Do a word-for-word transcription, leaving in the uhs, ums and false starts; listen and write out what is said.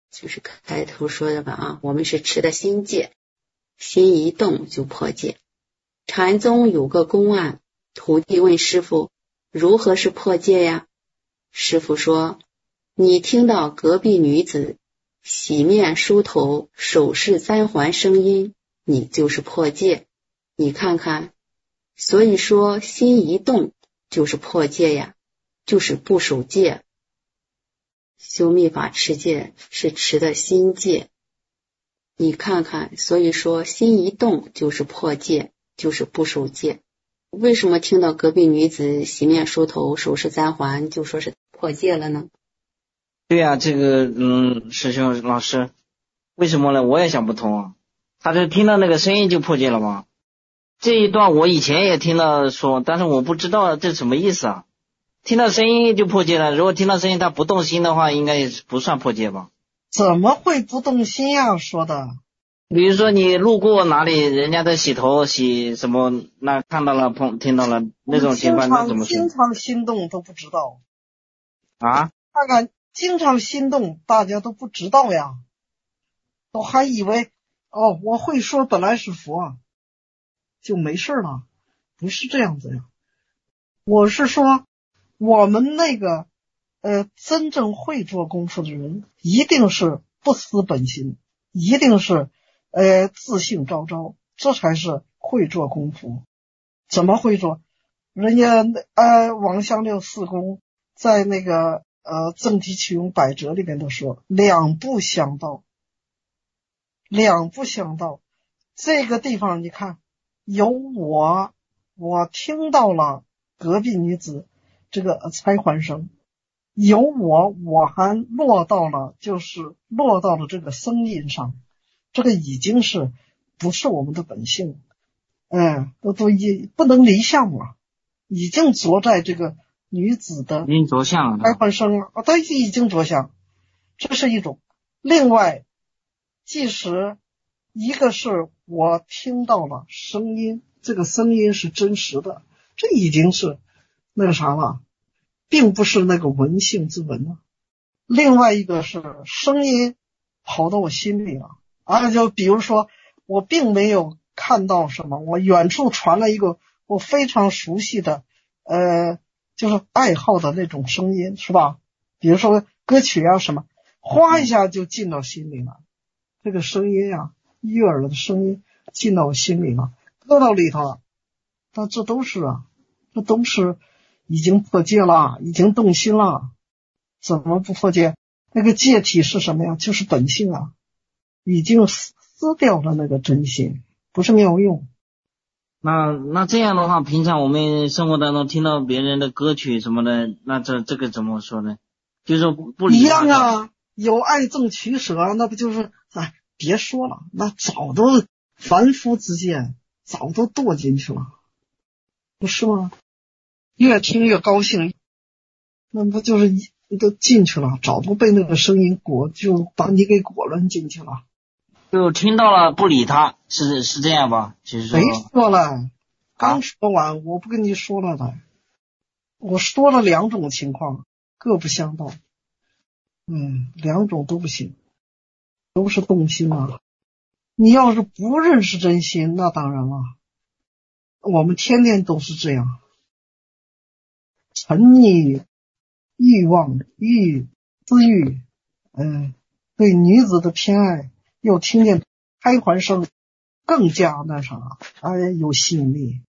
就是开头说的吧啊，我们是持的心戒，心一动就破戒。禅宗有个公案，徒弟问师父如何是破戒呀？师父说，你听到隔壁女子洗面梳头手势三环声音，你就是破戒。你看看，所以说心一动就是破戒呀，就是不守戒。修密法持戒是持的心戒，你看看，所以说心一动就是破戒，就是不守戒。为什么听到隔壁女子洗面梳头手势三环就说是破戒了呢？ 对呀、啊，这个嗯，师兄老师，为什么呢？我也想不通啊。他就听到那个声音就破戒了吗？这一段我以前也听到说，但是我不知道这什么意思啊。听到声音就破戒了，如果听到声音他不动心的话，应该也不算破戒吧？ 怎么会不动心呀、啊？说的， 比如说你路过哪里，人家在洗头洗什么，那看到了碰听到了那种情况，那怎么说？ 经常心动都不知道啊？ 看看经常心动，大家都不知道呀，都还以为哦，我会说本来是佛，就没事了，不是这样子呀。我是说，我们那个呃，真正会做功夫的人，一定是不失本心，一定是呃自信昭昭，这才是会做功夫。怎么会做？人家呃王香六四公在那个呃正体启用百折里面都说，两不相道，两不相道。这个地方你看，有我，我听到了隔壁女子这个猜环声，有我，我还落到了，就是落到了这个声音上，这个已经是不是我们的本性，哎，都都已不能离相了，已经着在这个女子的已经着相了， 猜环声了，都已经着相，这是一种。另外，即使一个是我听到了声音，这个声音是真实的，这已经是那个啥了，并不是那个闻性之闻了。另外一个是声音跑到我心里了啊，就比如说我并没有看到什么，我远处传来一个我非常熟悉的呃就是爱好的那种声音，是吧？比如说歌曲啊什么，哗一下就进到心里了，这个声音啊，悦耳的声音进到我心里了，搁到里头了，那这都是啊，这都是已经破戒了，已经动心了，怎么不破戒？那个戒体是什么呀？就是本性啊，已经撕掉了那个真心，不是没有用。 那那这样的话，平常我们生活当中听到别人的歌曲什么的，那这这个怎么说呢？就是说不不理一样啊，有爱憎取舍，那不就是哎，别说了，那早都凡夫之见，早都堕进去了，不是吗？越听越高兴，那不就是一都进去了，早都被那个声音裹，就把你给裹乱进去了。 就听到了不理他，是是这样吧？其实没说了，刚说完，啊、我不跟你说了的，我说了两种情况，各不相道。嗯，两种都不行，都是动心啊。你要是不认识真心，那当然了，我们天天都是这样，沉溺欲望、欲私欲，嗯，对女子的偏爱，又听见开环声，更加那啥，哎，有吸引力。